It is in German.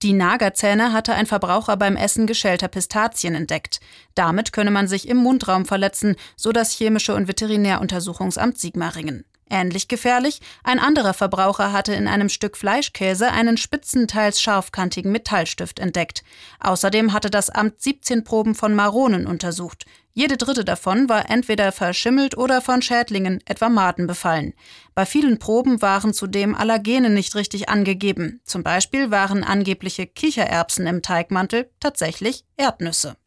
Die Nagerzähne hatte ein Verbraucher beim Essen geschälter Pistazien entdeckt. Damit könne man sich im Mundraum verletzen, so das Chemische und Veterinäruntersuchungsamt Sigmaringen. Ähnlich gefährlich: ein anderer Verbraucher hatte in einem Stück Fleischkäse einen spitzen, teils scharfkantigen Metallstift entdeckt. Außerdem hatte das Amt 17 Proben von Maronen untersucht. Jede dritte davon war entweder verschimmelt oder von Schädlingen, etwa Maden, befallen. Bei vielen Proben waren zudem Allergene nicht richtig angegeben. Zum Beispiel waren angebliche Kichererbsen im Teigmantel tatsächlich Erdnüsse.